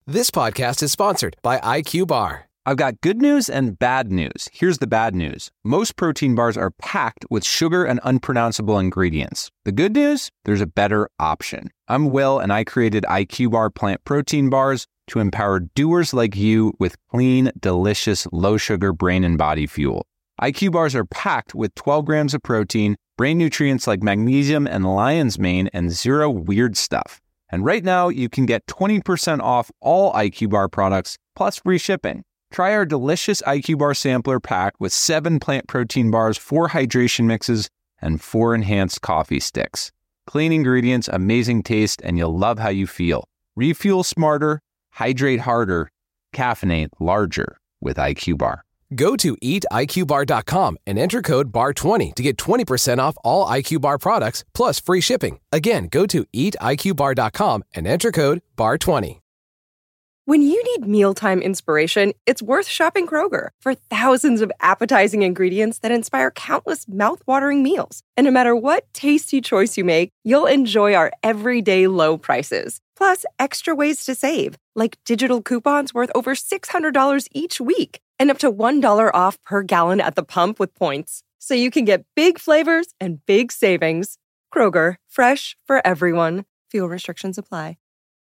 This podcast is sponsored by IQ Bar. I've got good news and bad news. Here's the bad news. Most protein bars are packed with sugar and unpronounceable ingredients. The good news? There's a better option. I'm Will, and I created IQ Bar plant protein bars to empower doers like you with clean, delicious, low-sugar brain and body fuel. IQ Bars are packed with 12 grams of protein, brain nutrients like magnesium and lion's mane, and zero weird stuff. And right now, you can get 20% off all IQ Bar products, plus free shipping. Try our delicious IQ Bar sampler pack with 7 plant protein bars, 4 hydration mixes, and 4 enhanced coffee sticks. Clean ingredients, amazing taste, and you'll love how you feel. Refuel smarter, hydrate harder, caffeinate larger with IQ Bar. Go to eatiqbar.com and enter code BAR20 to get 20% off all IQ Bar products, plus free shipping. Again, go to eatiqbar.com and enter code BAR20. When you need mealtime inspiration, it's worth shopping Kroger for thousands of appetizing ingredients that inspire countless mouth-watering meals. And no matter what tasty choice you make, you'll enjoy our everyday low prices. Plus, extra ways to save, like digital coupons worth over $600 each week and up to $1 off per gallon at the pump with points. So you can get big flavors and big savings. Kroger, fresh for everyone. Fuel restrictions apply.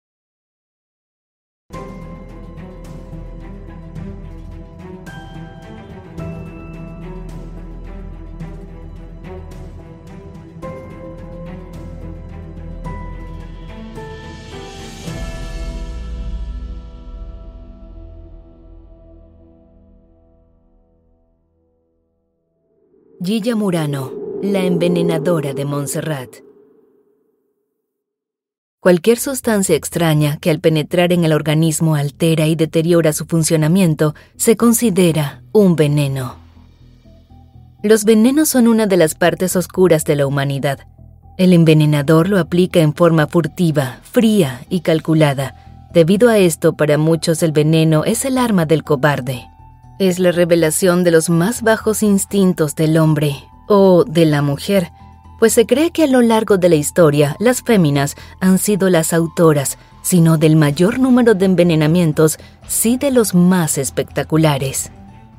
Gilla Murano, la envenenadora de Montserrat. Cualquier sustancia extraña que al penetrar en el organismo altera y deteriora su funcionamiento se considera un veneno. Los venenos son una de las partes oscuras de la humanidad. El envenenador lo aplica en forma furtiva, fría y calculada. Debido a esto, para muchos el veneno es el arma del cobarde. Es la revelación de los más bajos instintos del hombre o de la mujer, pues se cree que a lo largo de la historia las féminas han sido las autoras, si no del mayor número de envenenamientos, sí de los más espectaculares.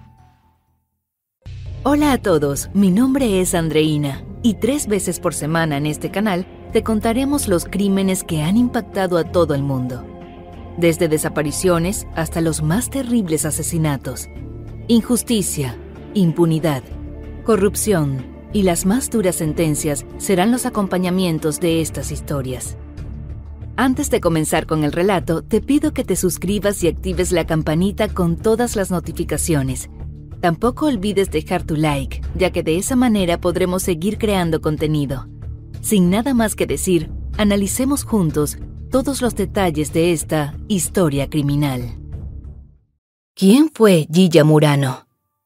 Hola a todos, mi nombre es Andreina y 3 veces por semana en este canal te contaremos los crímenes que han impactado a todo el mundo. Desde desapariciones hasta los más terribles asesinatos. Injusticia, impunidad, corrupción y las más duras sentencias serán los acompañamientos de estas historias. Antes de comenzar con el relato, te pido que te suscribas y actives la campanita con todas las notificaciones. Tampoco olvides dejar tu like, ya que de esa manera podremos seguir creando contenido. Sin nada más que decir, analicemos juntos todos los detalles de esta historia criminal. ¿Quién fue Gilla Murano?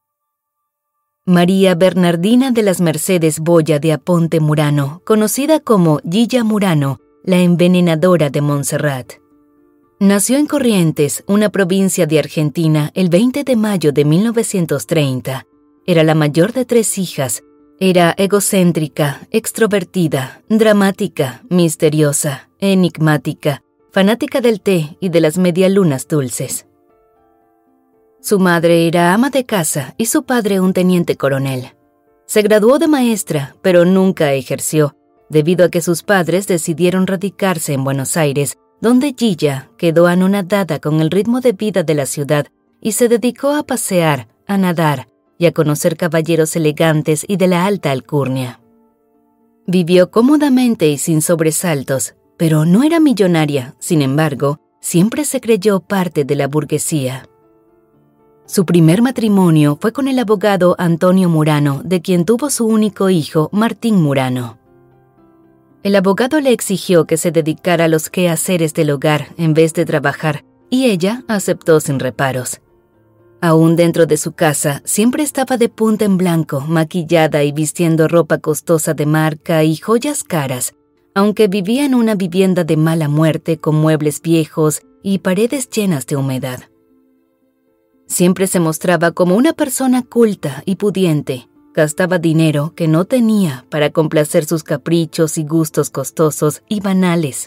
María Bernardina de las Mercedes Boya de Aponte Murano, conocida como Gilla Murano, la envenenadora de Montserrat. Nació en Corrientes, una provincia de Argentina, el 20 de mayo de 1930. Era la mayor de 3 hijas. Era egocéntrica, extrovertida, dramática, misteriosa, enigmática, fanática del té y de las medialunas dulces. Su madre era ama de casa y su padre un teniente coronel. Se graduó de maestra, pero nunca ejerció, debido a que sus padres decidieron radicarse en Buenos Aires, donde Gilla quedó anonadada con el ritmo de vida de la ciudad y se dedicó a pasear, a nadar y a conocer caballeros elegantes y de la alta alcurnia. Vivió cómodamente y sin sobresaltos, pero no era millonaria, sin embargo, siempre se creyó parte de la burguesía. Su primer matrimonio fue con el abogado Antonio Murano, de quien tuvo su único hijo, Martín Murano. El abogado le exigió que se dedicara a los quehaceres del hogar en vez de trabajar, y ella aceptó sin reparos. Aún dentro de su casa, siempre estaba de punta en blanco, maquillada y vistiendo ropa costosa de marca y joyas caras, aunque vivía en una vivienda de mala muerte con muebles viejos y paredes llenas de humedad. Siempre se mostraba como una persona culta y pudiente. Gastaba dinero que no tenía para complacer sus caprichos y gustos costosos y banales.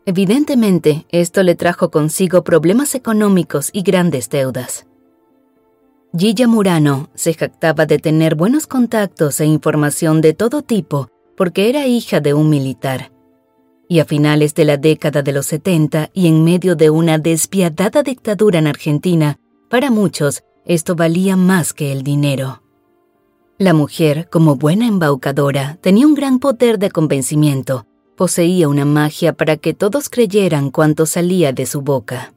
Evidentemente, esto le trajo consigo problemas económicos y grandes deudas. Gilla Murano se jactaba de tener buenos contactos e información de todo tipo porque era hija de un militar. Y a finales de la década de los 70 y en medio de una despiadada dictadura en Argentina, para muchos esto valía más que el dinero. La mujer, como buena embaucadora, tenía un gran poder de convencimiento. Poseía una magia para que todos creyeran cuanto salía de su boca.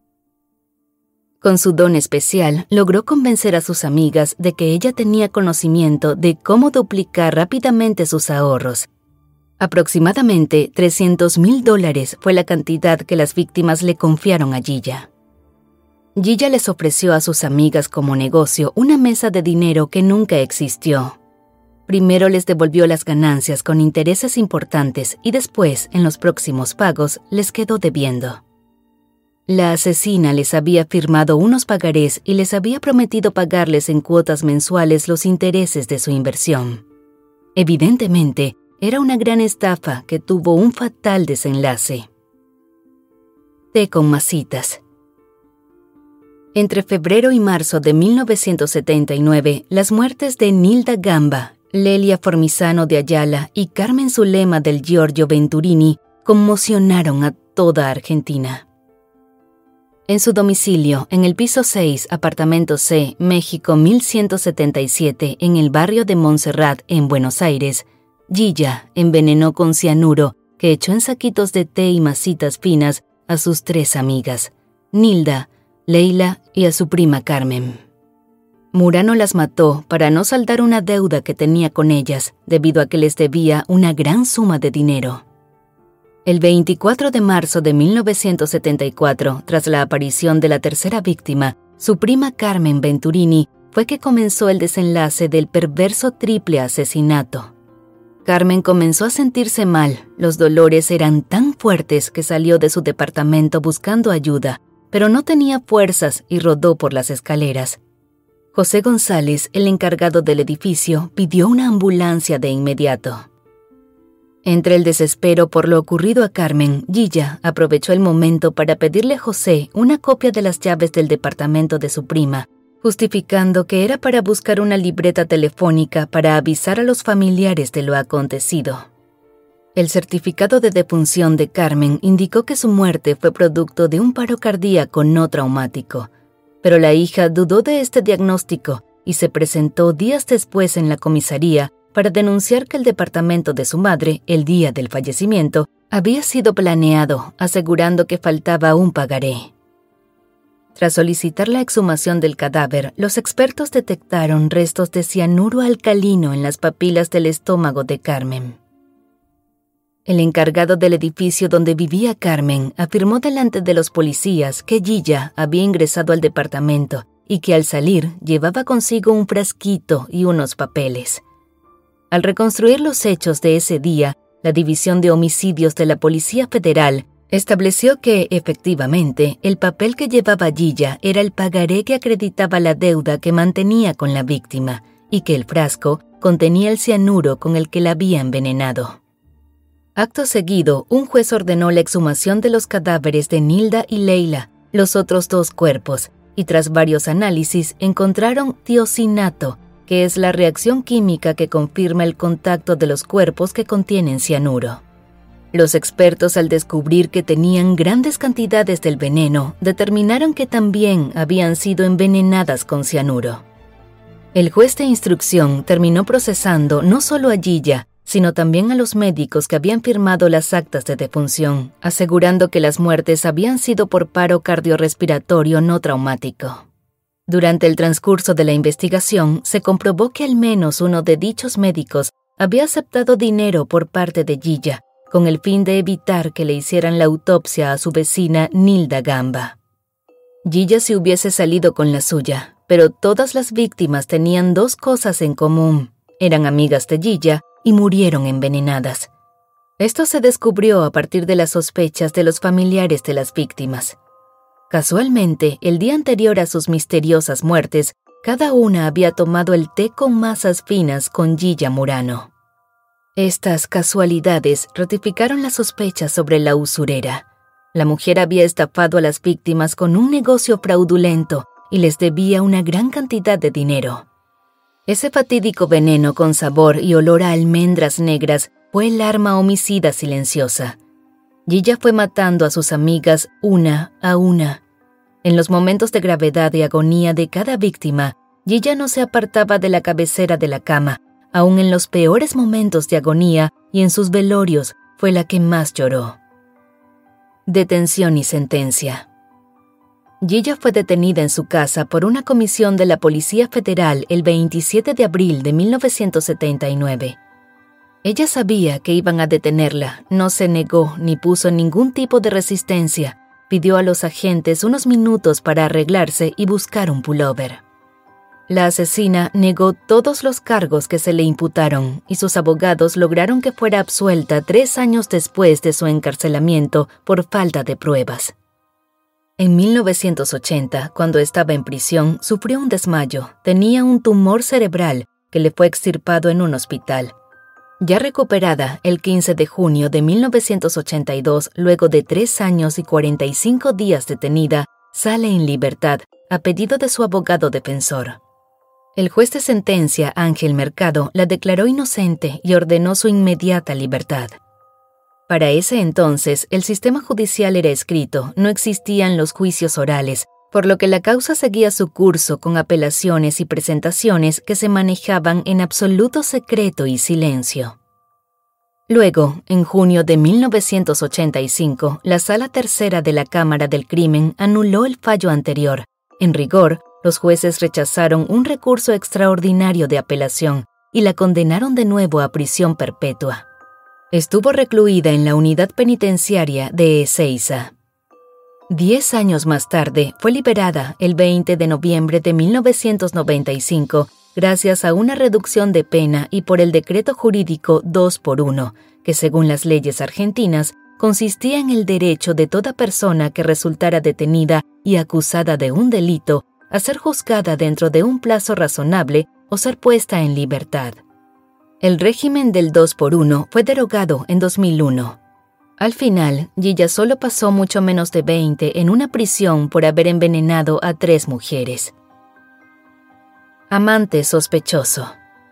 Con su don especial, logró convencer a sus amigas de que ella tenía conocimiento de cómo duplicar rápidamente sus ahorros. Aproximadamente $300,000 fue la cantidad que las víctimas le confiaron a Gilla. Gilla les ofreció a sus amigas como negocio una mesa de dinero que nunca existió. Primero les devolvió las ganancias con intereses importantes y después, en los próximos pagos, les quedó debiendo. La asesina les había firmado unos pagarés y les había prometido pagarles en cuotas mensuales los intereses de su inversión. Evidentemente, era una gran estafa que tuvo un fatal desenlace. Té con masitas. Entre febrero y marzo de 1979, las muertes de Nilda Gamba, Lelia Formizano de Ayala y Carmen Zulema del Giorgio Venturini conmocionaron a toda Argentina. En su domicilio, en el piso 6, apartamento C, México 1177, en el barrio de Montserrat, en Buenos Aires, Gilla envenenó con cianuro que echó en saquitos de té y masitas finas a sus 3 amigas, Nilda, Leila y a su prima Carmen. Murano las mató para no saldar una deuda que tenía con ellas, debido a que les debía una gran suma de dinero. El 24 de marzo de 1974, tras la aparición de la tercera víctima, su prima Carmen Venturini, fue que comenzó el desenlace del perverso triple asesinato. Carmen comenzó a sentirse mal. Los dolores eran tan fuertes que salió de su departamento buscando ayuda, pero no tenía fuerzas y rodó por las escaleras. José González, el encargado del edificio, pidió una ambulancia de inmediato. Entre el desespero por lo ocurrido a Carmen, Gilla aprovechó el momento para pedirle a José una copia de las llaves del departamento de su prima, justificando que era para buscar una libreta telefónica para avisar a los familiares de lo acontecido. El certificado de defunción de Carmen indicó que su muerte fue producto de un paro cardíaco no traumático, pero la hija dudó de este diagnóstico y se presentó días después en la comisaría para denunciar que el departamento de su madre, el día del fallecimiento, había sido planeado, asegurando que faltaba un pagaré. Tras solicitar la exhumación del cadáver, los expertos detectaron restos de cianuro alcalino en las papilas del estómago de Carmen. El encargado del edificio donde vivía Carmen afirmó delante de los policías que Gilla había ingresado al departamento y que al salir llevaba consigo un frasquito y unos papeles. Al reconstruir los hechos de ese día, la División de Homicidios de la Policía Federal estableció que, efectivamente, el papel que llevaba Gilla era el pagaré que acreditaba la deuda que mantenía con la víctima y que el frasco contenía el cianuro con el que la había envenenado. Acto seguido, un juez ordenó la exhumación de los cadáveres de Nilda y Leila, los otros 2 cuerpos, y tras varios análisis encontraron tiocinato, que es la reacción química que confirma el contacto de los cuerpos que contienen cianuro. Los expertos, al descubrir que tenían grandes cantidades del veneno, determinaron que también habían sido envenenadas con cianuro. El juez de instrucción terminó procesando no solo a Gilla, sino también a los médicos que habían firmado las actas de defunción, asegurando que las muertes habían sido por paro cardiorrespiratorio no traumático. Durante el transcurso de la investigación, se comprobó que al menos uno de dichos médicos había aceptado dinero por parte de Gilla, con el fin de evitar que le hicieran la autopsia a su vecina Nilda Gamba. Gilla se hubiese salido con la suya, pero todas las víctimas tenían 2 cosas en común. Eran amigas de Gilla y murieron envenenadas. Esto se descubrió a partir de las sospechas de los familiares de las víctimas. Casualmente, el día anterior a sus misteriosas muertes, cada una había tomado el té con masas finas con Gilla Murano. Estas casualidades ratificaron las sospechas sobre la usurera. La mujer había estafado a las víctimas con un negocio fraudulento y les debía una gran cantidad de dinero. Ese fatídico veneno con sabor y olor a almendras negras fue el arma homicida silenciosa. Gilla fue matando a sus amigas una a una. En los momentos de gravedad y agonía de cada víctima, Gilla no se apartaba de la cabecera de la cama. Aún en los peores momentos de agonía y en sus velorios fue la que más lloró. Detención y sentencia. Gilla fue detenida en su casa por una comisión de la Policía Federal el 27 de abril de 1979. Ella sabía que iban a detenerla, no se negó ni puso ningún tipo de resistencia. Pidió a los agentes unos minutos para arreglarse y buscar un pullover. La asesina negó todos los cargos que se le imputaron y sus abogados lograron que fuera absuelta 3 años después de su encarcelamiento por falta de pruebas. En 1980, cuando estaba en prisión, sufrió un desmayo. Tenía un tumor cerebral que le fue extirpado en un hospital. Ya recuperada, el 15 de junio de 1982, luego de 3 años y 45 días detenida, sale en libertad a pedido de su abogado defensor. El juez de sentencia, Ángel Mercado, la declaró inocente y ordenó su inmediata libertad. Para ese entonces, el sistema judicial era escrito, no existían los juicios orales, por lo que la causa seguía su curso con apelaciones y presentaciones que se manejaban en absoluto secreto y silencio. Luego, en junio de 1985, la Sala Tercera de la Cámara del Crimen anuló el fallo anterior. En rigor, los jueces rechazaron un recurso extraordinario de apelación y la condenaron de nuevo a prisión perpetua. Estuvo recluida en la unidad penitenciaria de Ezeiza. 10 años más tarde, fue liberada el 20 de noviembre de 1995 gracias a una reducción de pena y por el decreto jurídico 2x1, que según las leyes argentinas, consistía en el derecho de toda persona que resultara detenida y acusada de un delito a ser juzgada dentro de un plazo razonable o ser puesta en libertad. El régimen del 2x1 fue derogado en 2001. Al final, Gilla solo pasó mucho menos de 20 en una prisión por haber envenenado a 3 mujeres. Amante sospechoso.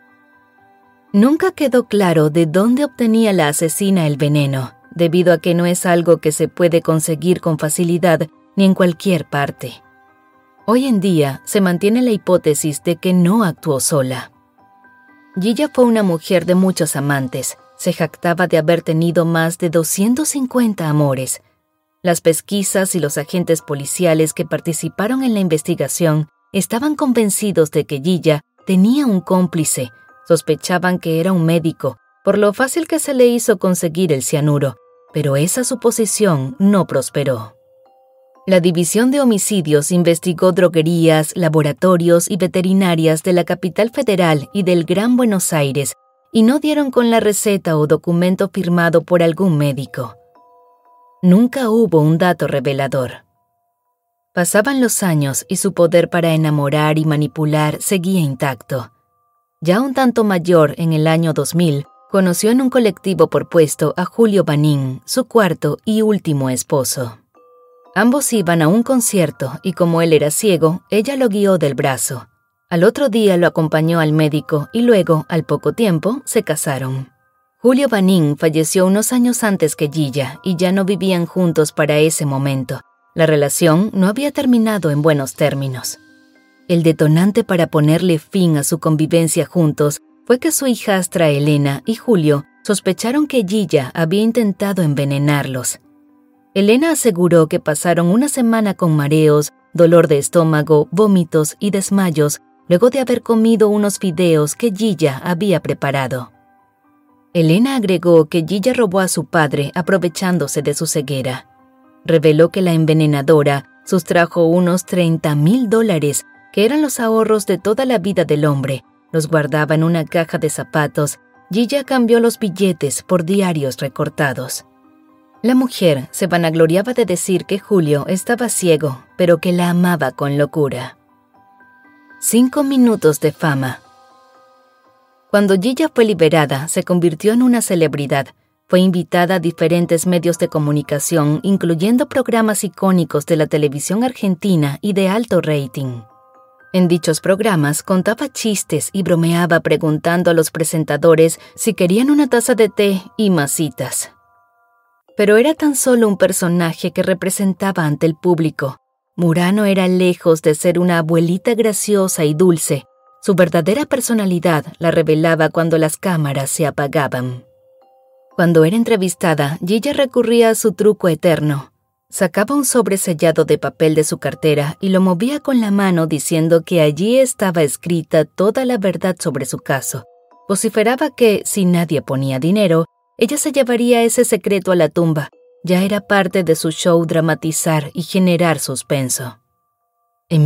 Nunca quedó claro de dónde obtenía la asesina el veneno, debido a que no es algo que se puede conseguir con facilidad ni en cualquier parte. Hoy en día se mantiene la hipótesis de que no actuó sola. Gilla fue una mujer de muchos amantes. Se jactaba de haber tenido más de 250 amores. Las pesquisas y los agentes policiales que participaron en la investigación estaban convencidos de que Gilla tenía un cómplice. Sospechaban que era un médico, por lo fácil que se le hizo conseguir el cianuro, pero esa suposición no prosperó. La División de Homicidios investigó droguerías, laboratorios y veterinarias de la capital federal y del Gran Buenos Aires y no dieron con la receta o documento firmado por algún médico. Nunca hubo un dato revelador. Pasaban los años y su poder para enamorar y manipular seguía intacto. Ya un tanto mayor, en el año 2000, conoció en un colectivo por puesto a Julio Banín, su cuarto y último esposo. Ambos iban a un concierto y como él era ciego, ella lo guió del brazo. Al otro día lo acompañó al médico y luego, al poco tiempo, se casaron. Julio Banín falleció unos años antes que Gilla y ya no vivían juntos para ese momento. La relación no había terminado en buenos términos. El detonante para ponerle fin a su convivencia juntos fue que su hijastra Elena y Julio sospecharon que Gilla había intentado envenenarlos. Elena aseguró que pasaron una semana con mareos, dolor de estómago, vómitos y desmayos luego de haber comido unos fideos que Gilla había preparado. Elena agregó que Gilla robó a su padre aprovechándose de su ceguera. Reveló que la envenenadora sustrajo unos $30,000, que eran los ahorros de toda la vida del hombre, los guardaba en una caja de zapatos. Gilla cambió los billetes por diarios recortados. La mujer se vanagloriaba de decir que Julio estaba ciego, pero que la amaba con locura. 5 minutos de fama. Cuando Gilla fue liberada, se convirtió en una celebridad. Fue invitada a diferentes medios de comunicación, incluyendo programas icónicos de la televisión argentina y de alto rating. En dichos programas contaba chistes y bromeaba preguntando a los presentadores si querían una taza de té y masitas. Pero era tan solo un personaje que representaba ante el público. Murano era lejos de ser una abuelita graciosa y dulce. Su verdadera personalidad la revelaba cuando las cámaras se apagaban. Cuando era entrevistada, Gilla recurría a su truco eterno. Sacaba un sobre sellado de papel de su cartera y lo movía con la mano diciendo que allí estaba escrita toda la verdad sobre su caso. Vociferaba que, si nadie ponía dinero, ella se llevaría ese secreto a la tumba. Ya era parte de su show dramatizar y generar suspenso. En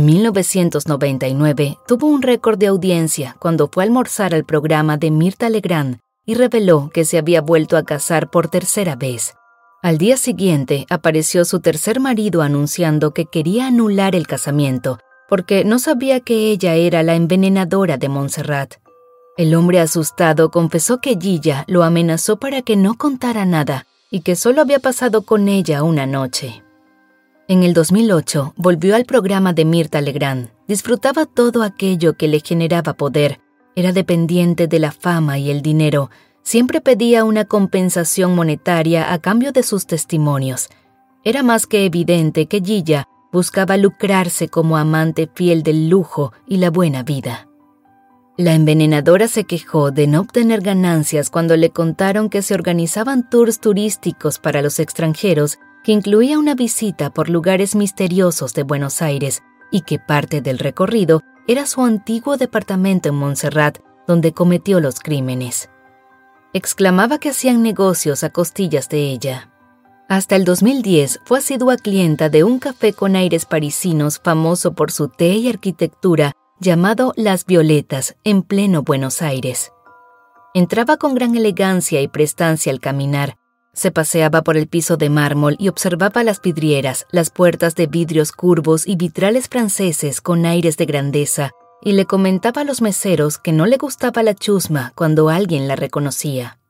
1999 tuvo un récord de audiencia cuando fue a almorzar al programa de Mirta Legrand y reveló que se había vuelto a casar por tercera vez. Al día siguiente apareció su tercer marido anunciando que quería anular el casamiento porque no sabía que ella era la envenenadora de Montserrat. El hombre asustado confesó que Gilla lo amenazó para que no contara nada y que solo había pasado con ella una noche. En el 2008 volvió al programa de Mirta Legrand. Disfrutaba todo aquello que le generaba poder. Era dependiente de la fama y el dinero. Siempre pedía una compensación monetaria a cambio de sus testimonios. Era más que evidente que Gilla buscaba lucrarse como amante fiel del lujo y la buena vida. La envenenadora se quejó de no obtener ganancias cuando le contaron que se organizaban tours turísticos para los extranjeros que incluía una visita por lugares misteriosos de Buenos Aires y que parte del recorrido era su antiguo departamento en Montserrat, donde cometió los crímenes. Exclamaba que hacían negocios a costillas de ella. Hasta el 2010 fue asidua clienta de un café con aires parisinos famoso por su té y arquitectura llamado Las Violetas, en pleno Buenos Aires. Entraba con gran elegancia y prestancia al caminar. Se paseaba por el piso de mármol y observaba las vidrieras, las puertas de vidrios curvos y vitrales franceses con aires de grandeza, y le comentaba a los meseros que no le gustaba la chusma cuando alguien la reconocía.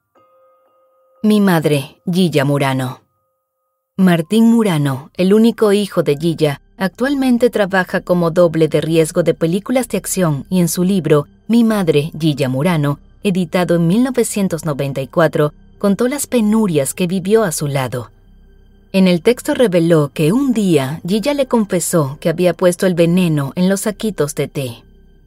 Mi madre, Gilla Murano. Martín Murano, el único hijo de Gilla, actualmente trabaja como doble de riesgo de películas de acción y en su libro Mi madre, Gilla Murano, editado en 1994, contó las penurias que vivió a su lado. En el texto reveló que un día Gilla le confesó que había puesto el veneno en los saquitos de té.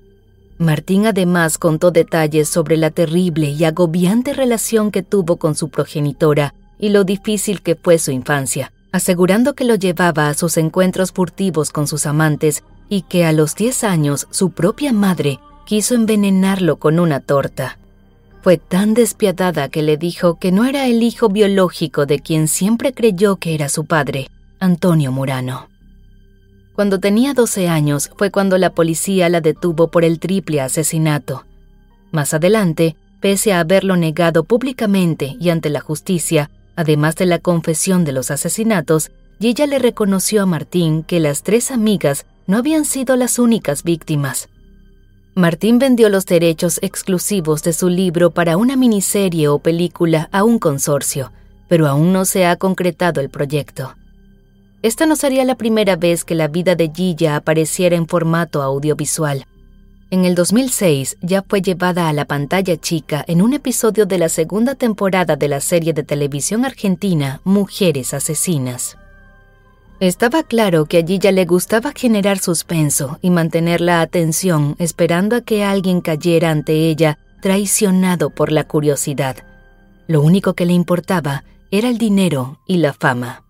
Martín además contó detalles sobre la terrible y agobiante relación que tuvo con su progenitora y lo difícil que fue su infancia, asegurando que lo llevaba a sus encuentros furtivos con sus amantes y que a los 10 años su propia madre quiso envenenarlo con una torta. Fue tan despiadada que le dijo que no era el hijo biológico de quien siempre creyó que era su padre, Antonio Murano. Cuando tenía 12 años fue cuando la policía la detuvo por el triple asesinato. Más adelante, pese a haberlo negado públicamente y ante la justicia, además de la confesión de los asesinatos, Gilla le reconoció a Martín que las 3 amigas no habían sido las únicas víctimas. Martín vendió los derechos exclusivos de su libro para una miniserie o película a un consorcio, pero aún no se ha concretado el proyecto. Esta no sería la primera vez que la vida de Gilla apareciera en formato audiovisual. En el 2006 ya fue llevada a la pantalla chica en un episodio de la segunda temporada de la serie de televisión argentina Mujeres Asesinas. Estaba claro que a Gilla le gustaba generar suspenso y mantener la atención esperando a que alguien cayera ante ella traicionado por la curiosidad. Lo único que le importaba era el dinero y la fama.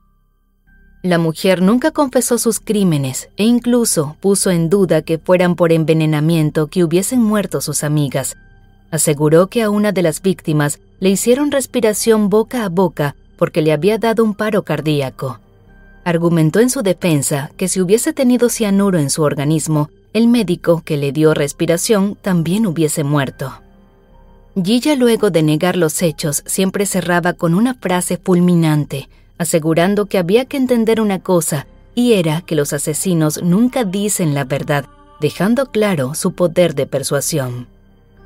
La mujer nunca confesó sus crímenes e incluso puso en duda que fueran por envenenamiento que hubiesen muerto sus amigas. Aseguró que a una de las víctimas le hicieron respiración boca a boca porque le había dado un paro cardíaco. Argumentó en su defensa que si hubiese tenido cianuro en su organismo, el médico que le dio respiración también hubiese muerto. Gilla, luego de negar los hechos, siempre cerraba con una frase fulminante, asegurando que había que entender una cosa, y era que los asesinos nunca dicen la verdad, dejando claro su poder de persuasión.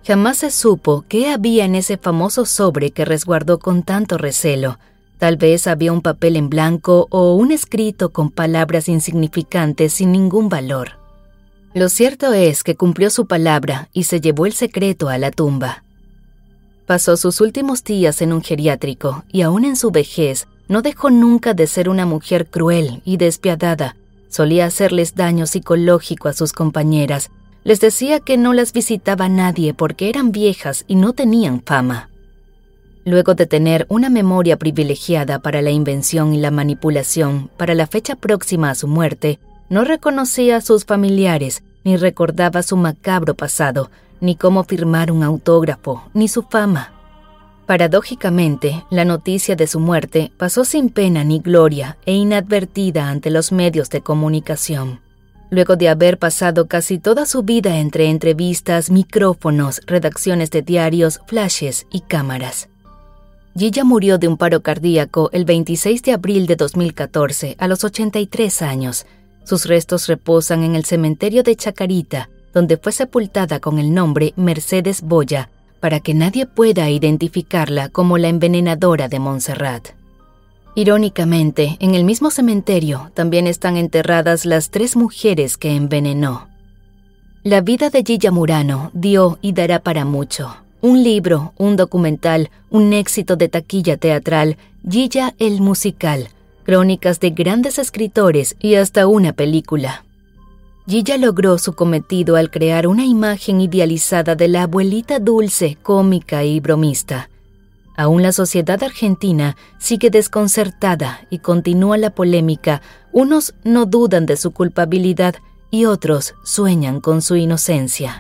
Jamás se supo qué había en ese famoso sobre que resguardó con tanto recelo. Tal vez había un papel en blanco o un escrito con palabras insignificantes sin ningún valor. Lo cierto es que cumplió su palabra y se llevó el secreto a la tumba. Pasó sus últimos días en un geriátrico y aún en su vejez no dejó nunca de ser una mujer cruel y despiadada. Solía hacerles daño psicológico a sus compañeras. Les decía que no las visitaba nadie porque eran viejas y no tenían fama. Luego de tener una memoria privilegiada para la invención y la manipulación, para la fecha próxima a su muerte, no reconocía a sus familiares, ni recordaba su macabro pasado, ni cómo firmar un autógrafo, ni su fama. Paradójicamente, la noticia de su muerte pasó sin pena ni gloria e inadvertida ante los medios de comunicación. Luego de haber pasado casi toda su vida entre entrevistas, micrófonos, redacciones de diarios, flashes y cámaras. Gilla murió de un paro cardíaco el 26 de abril de 2014 a los 83 años. Sus restos reposan en el cementerio de Chacarita, donde fue sepultada con el nombre Mercedes Boya, para que nadie pueda identificarla como la envenenadora de Montserrat. Irónicamente, en el mismo cementerio también están enterradas las 3 mujeres que envenenó. La vida de Gilla Murano dio y dará para mucho. Un libro, un documental, un éxito de taquilla teatral, Gilla el musical, crónicas de grandes escritores y hasta una película. Gilla logró su cometido al crear una imagen idealizada de la abuelita dulce, cómica y bromista. Aún la sociedad argentina sigue desconcertada y continúa la polémica. Unos no dudan de su culpabilidad y otros sueñan con su inocencia.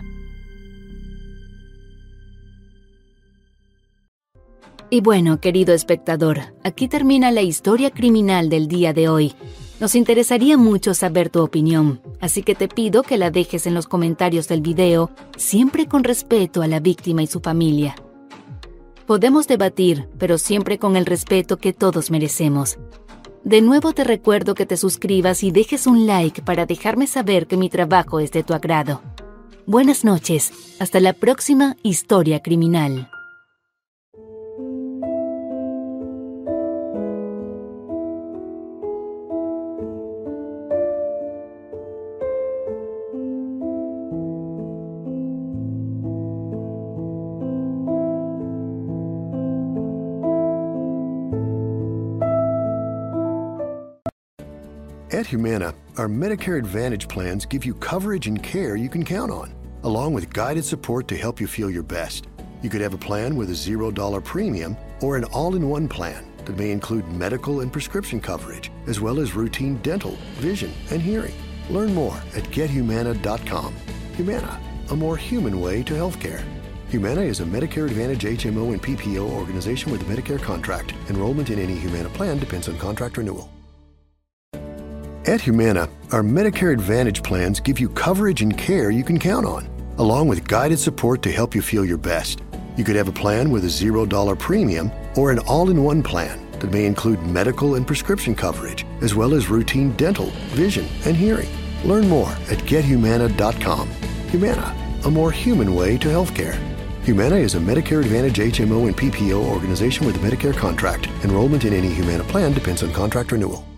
Y bueno, querido espectador, aquí termina la historia criminal del día de hoy. Nos interesaría mucho saber tu opinión, así que te pido que la dejes en los comentarios del video, siempre con respeto a la víctima y su familia. Podemos debatir, pero siempre con el respeto que todos merecemos. De nuevo te recuerdo que te suscribas y dejes un like para dejarme saber que mi trabajo es de tu agrado. Buenas noches, hasta la próxima historia criminal. At Humana, our Medicare Advantage plans give you coverage and care you can count on, along with guided support to help you feel your best. You could have a plan with a $0 premium or an all-in-one plan that may include medical and prescription coverage, as well as routine dental, vision, and hearing. Learn more at gethumana.com. Humana, a more human way to healthcare. Humana is a Medicare Advantage HMO and PPO organization with a Medicare contract. Enrollment in any Humana plan depends on contract renewal. At Humana, our Medicare Advantage plans give you coverage and care you can count on, along with guided support to help you feel your best. You could have a plan with a $0 premium or an all-in-one plan that may include medical and prescription coverage, as well as routine dental, vision, and hearing. Learn more at gethumana.com. Humana, a more human way to healthcare. Humana is a Medicare Advantage HMO and PPO organization with a Medicare contract. Enrollment in any Humana plan depends on contract renewal.